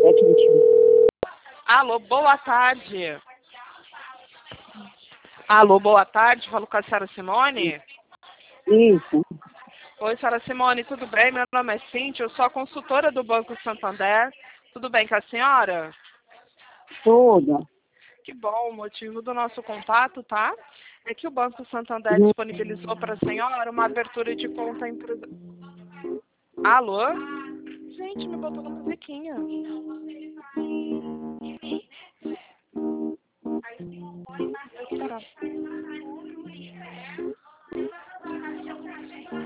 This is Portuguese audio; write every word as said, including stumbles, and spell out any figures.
sete vinte e um. Alô, boa tarde. Alô, boa tarde. Falo com a senhora Simone. Isso. Oi, senhora Simone, tudo bem? Meu nome é Cíntia, eu sou a consultora do Banco Santander. Tudo bem com a senhora? Tudo. Que bom, o motivo do nosso contato, tá? É que o Banco Santander Uhum. disponibilizou para a senhora uma abertura de conta empresa. Alô? Gente, me botou na musiquinha.